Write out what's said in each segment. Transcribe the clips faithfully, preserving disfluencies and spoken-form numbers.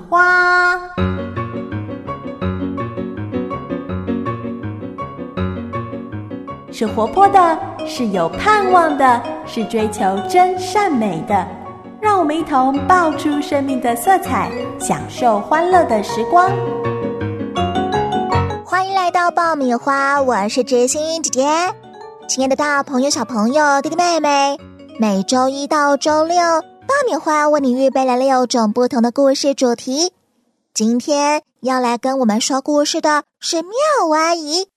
花。是活泼的，是有盼望的，是追求真善美的。让我们一同爆出生命的色彩，享受欢乐的时光。 欢迎来到爆米花，我是知心姐姐。亲爱的大朋友、小朋友、弟弟妹妹，每周一到周六，爆米花为你预备了六种不同的故事主题。今天要来跟我们说故事的是妙阿姨。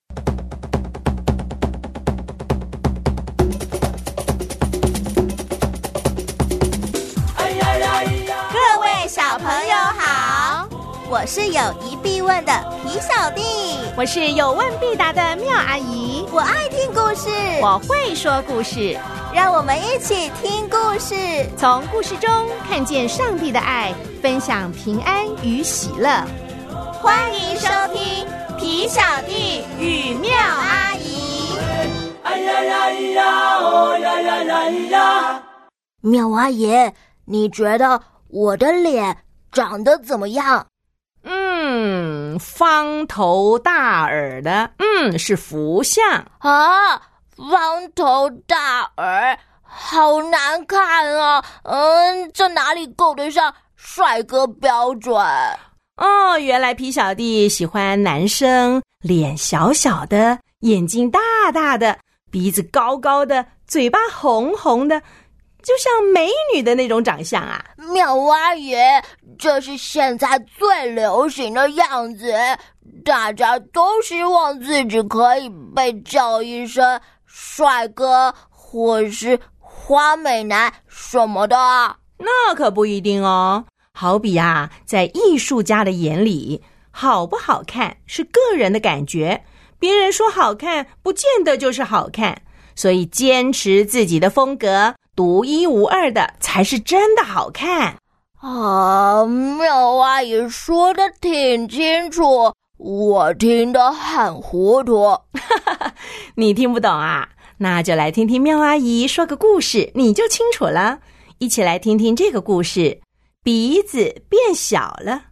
各位小朋友好，我是有疑必问的皮小弟， 我是有问必答的妙阿姨， 我爱听故事， 我会说故事， 让我们一起听故事， 从故事中看见上帝的爱，分享平安与喜乐。 欢迎收听皮小弟与妙阿姨。 哎呀呀呀，哦呀呀呀呀！ 妙阿姨，你觉得我的脸长得怎么样？ 嗯，方头大耳的，嗯，是福相啊。方头大耳，好难看啊！嗯，这哪里够得上帅哥标准？ 哦，原来皮小弟喜欢男生脸小小的，眼睛大大的，鼻子高高的，嘴巴红红的，就像美女的那种长相啊。 妙阿姨，这是现在最流行的样子，大家都希望自己可以被叫一声帅哥或是花美男什么的。 那可不一定哦。好比啊，在艺术家的眼里，好不好看是个人的感觉，别人说好看不见得就是好看，所以坚持自己的风格，独一无二的才是真的好看。 啊，妙阿姨说的挺清楚，我听得很糊涂。 你听不懂啊？那就来听听妙阿姨说个故事，你就清楚了。一起来听听这个故事，鼻子变小了。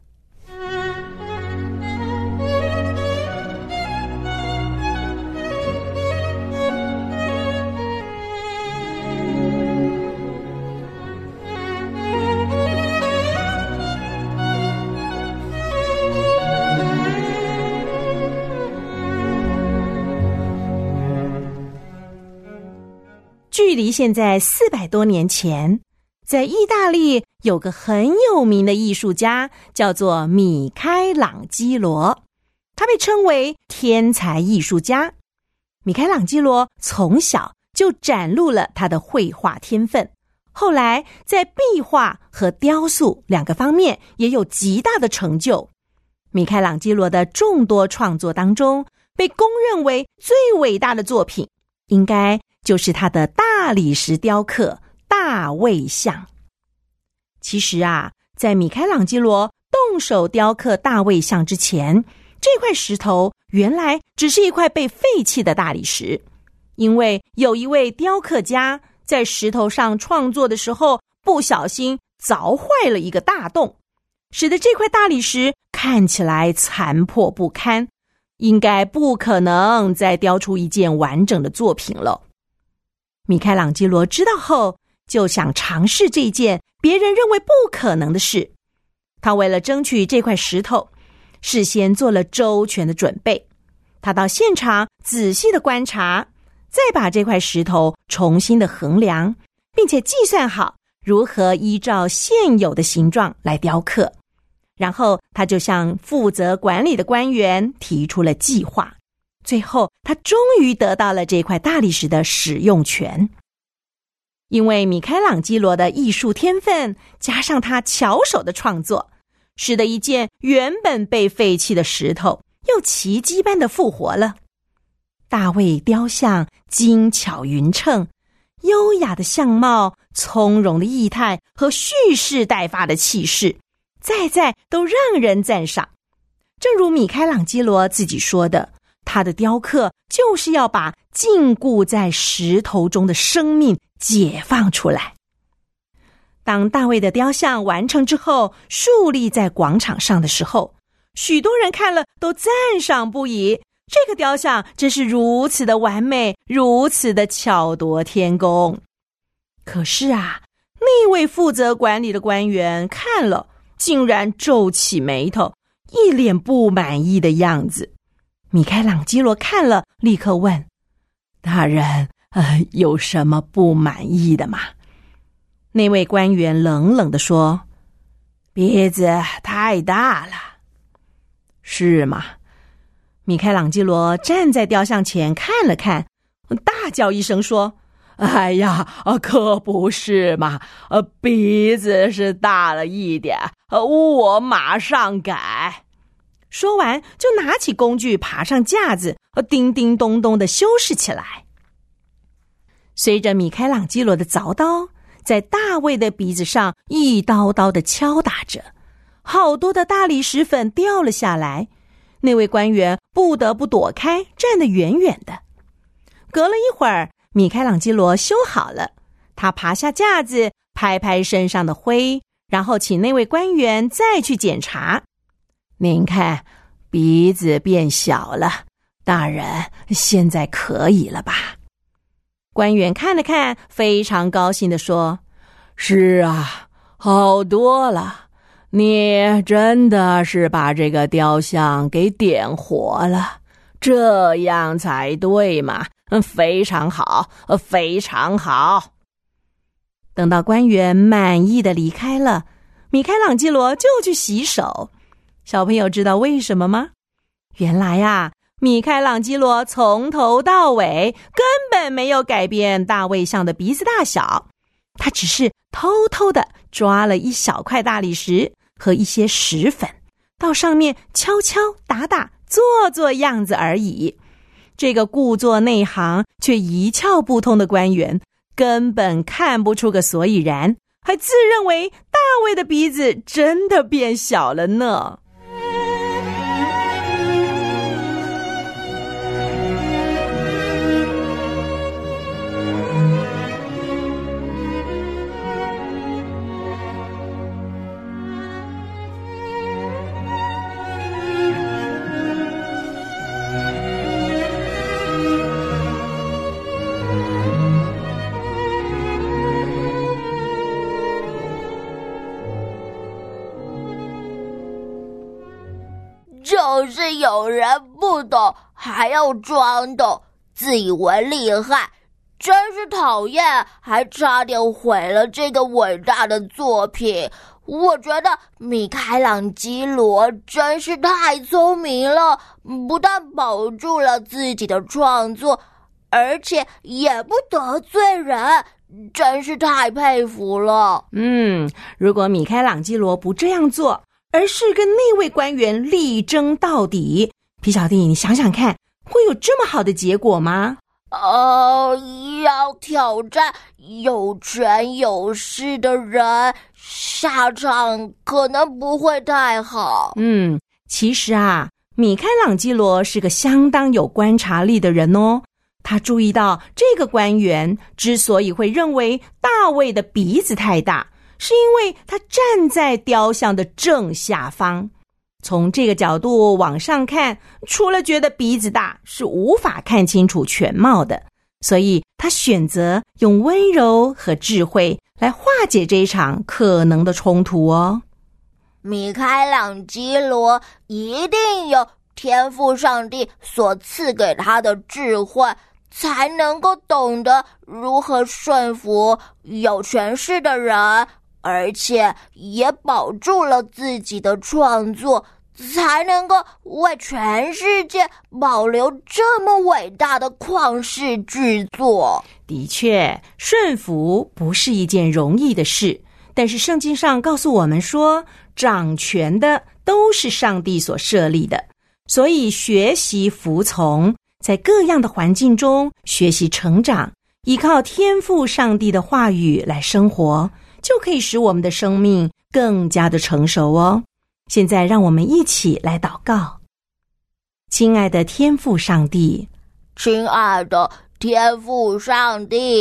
距离现在四百多年前，在意大利有个很有名的艺术家，叫做米开朗基罗，他被称为天才艺术家。米开朗基罗从小就展露了他的绘画天分，后来在壁画和雕塑两个方面也有极大的成就。米开朗基罗的众多创作当中，被公认为最伟大的作品，应该就是他的大理石雕刻大卫像。其实啊，在米开朗基罗动手雕刻大卫像之前，这块石头原来只是一块被废弃的大理石，因为有一位雕刻家在石头上创作的时候，不小心凿坏了一个大洞，使得这块大理石看起来残破不堪，应该不可能再雕出一件完整的作品了。米开朗基罗知道后，就想尝试这件别人认为不可能的事。他为了争取这块石头，事先做了周全的准备。他到现场仔细的观察，再把这块石头重新的衡量，并且计算好如何依照现有的形状来雕刻。然后他就向负责管理的官员提出了计划。最后他终于得到了这块大理石的使用权。因为米开朗基罗的艺术天分，加上他巧手的创作，使得一件原本被废弃的石头又奇迹般的复活了。大卫雕像精巧匀称，优雅的相貌，从容的仪态和蓄势待发的气势，在在都让人赞赏。正如米开朗基罗自己说的，他的雕刻就是要把禁锢在石头中的生命解放出来。 当大卫的雕像完成之后，竖立在广场上的时候，许多人看了都赞赏不已。这个雕像真是如此的完美，如此的巧夺天工。可是啊，那位负责管理的官员看了，竟然皱起眉头，一脸不满意的样子。米开朗基罗看了，立刻问：大人，呃，有什么不满意的吗？那位官员冷冷地说：鼻子太大了。是吗？米开朗基罗站在雕像前看了看，大叫一声说：哎呀，可不是嘛，呃，鼻子是大了一点，呃，我马上改。说完就拿起工具爬上架子，叮叮咚咚地修饰起来。随着米开朗基罗的凿刀在大卫的鼻子上一刀刀地敲打着，好多的大理石粉掉了下来。那位官员不得不躲开，站得远远的。隔了一会儿，米开朗基罗修好了，他爬下架子，拍拍身上的灰，然后请那位官员再去检查。您看，鼻子变小了，大人，现在可以了吧？官员看了看，非常高兴地说：是啊，好多了。你真的是把这个雕像给点活了，这样才对嘛，非常好，非常好。等到官员满意的离开了，米开朗基罗就去洗手。小朋友知道为什么吗？原来啊，米开朗基罗从头到尾根本没有改变大卫像的鼻子大小，他只是偷偷的抓了一小块大理石和一些石粉，到上面敲敲打打，做做样子而已。这个故作内行却一窍不通的官员根本看不出个所以然，还自认为大卫的鼻子真的变小了呢。 就是有人不懂还要装懂，自以为厉害，真是讨厌，还差点毁了这个伟大的作品。我觉得米开朗基罗真是太聪明了，不但保住了自己的创作，而且也不得罪人，真是太佩服了。 嗯，如果米开朗基罗不这样做，而是跟那位官员力争到底，皮小弟，你想想看，会有这么好的结果吗？ 呃，要挑战有权有势的人，下场可能不会太好。 嗯，其实啊，米开朗基罗是个相当有观察力的人哦。他注意到这个官员之所以会认为大卫的鼻子太大，是因为他站在雕像的正下方。从这个角度往上看，除了觉得鼻子大，是无法看清楚全貌的。所以他选择用温柔和智慧来化解这一场可能的冲突哦。 米开朗基罗一定有天父上帝所赐给他的智慧，才能够懂得如何顺服有权势的人，而且也保住了自己的创作，才能够为全世界保留这么伟大的旷世巨作。 的确，顺服不是一件容易的事，但是圣经上告诉我们说，掌权的都是上帝所设立的，所以学习服从，在各样的环境中学习成长，依靠天父上帝的话语来生活，就可以使我们的生命更加的成熟哦。现在让我们一起来祷告。亲爱的天父上帝， 亲爱的天父上帝，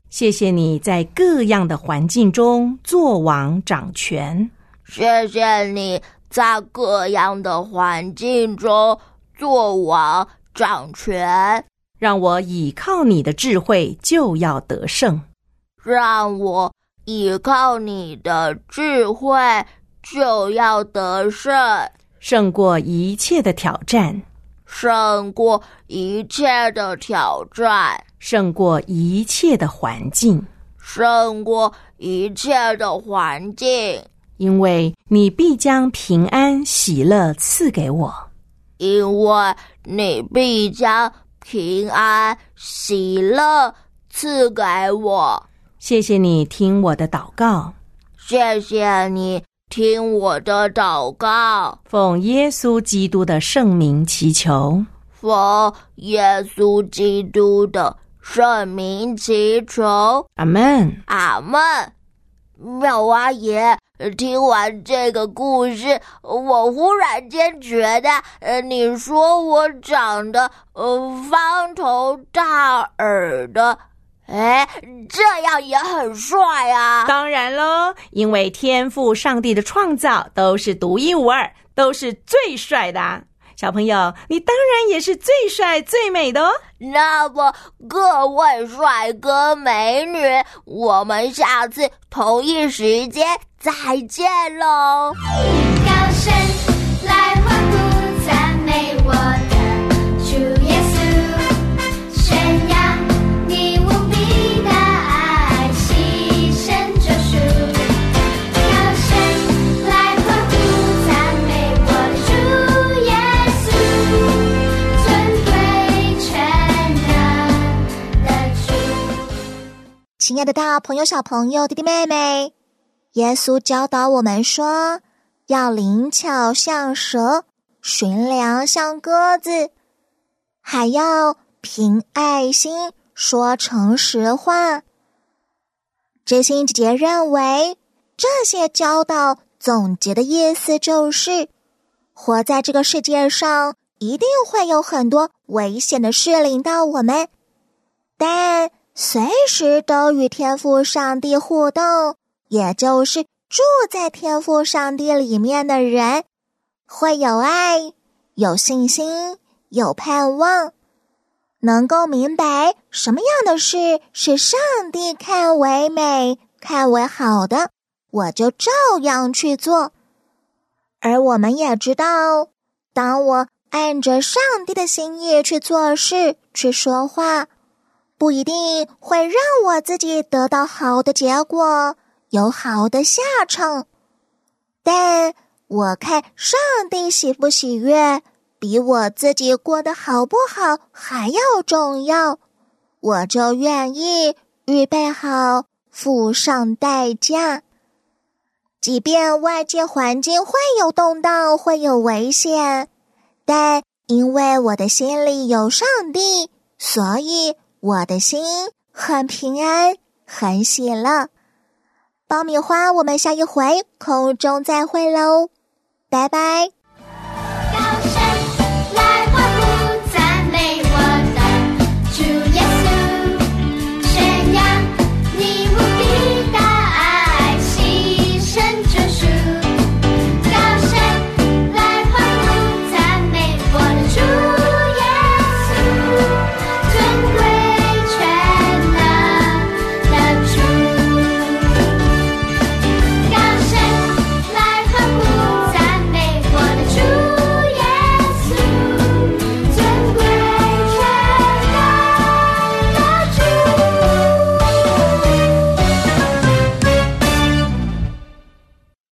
谢谢你在各样的环境中作王掌权。 谢谢你在各样的环境中作王掌权。 让我倚靠你的智慧就要得胜。 让我倚靠你的智慧就要得胜。 胜过一切的挑战。 胜过一切的挑战。 胜过一切的环境。 胜过一切的环境。 因为你必将平安喜乐赐给我。 因为你必将平安喜乐赐给我。 谢谢你听我的祷告。 谢谢你听我的祷告。 奉耶稣基督的圣名祈求。 奉耶稣基督的圣名祈求。 阿们。 阿们。妙蛙爷，听完这个故事，我忽然间觉得，呃，你说我长得呃方头大耳的，哎，这样也很帅啊！ 当然咯，因为天父上帝的创造都是独一无二，都是最帅的啊。小朋友，你当然也是最帅最美的哦。 那么各位帅哥美女，我们下次同一时间再见咯。 高声来欢呼赞美我的主耶稣，宣扬你无比的爱，牺牲救赎。高声来欢呼赞美我的主耶稣，尊贵全能的主。 亲爱的大朋友小朋友弟弟妹妹，耶稣教导我们说，要灵巧像蛇，驯良像鸽子，还要凭爱心说诚实话。知心姐姐认为，这些教导总结的意思就是，活在这个世界上，一定会有很多危险的事临到我们，但随时都与天父上帝互动，也就是住在天父上帝里面的人，会有爱，有信心，有盼望，能够明白什么样的事是上帝看为美、看为好的，我就照样去做。而我们也知道，当我按着上帝的心意去做事、去说话，不一定会让我自己得到好的结果，有好的下场，但我看上帝喜不喜悦，比我自己过得好不好还要重要，我就愿意预备好付上代价。即便外界环境会有动荡，会有危险，但因为我的心里有上帝，所以我的心很平安，很喜乐。爆米花，我们下一回空中再会喽，拜拜。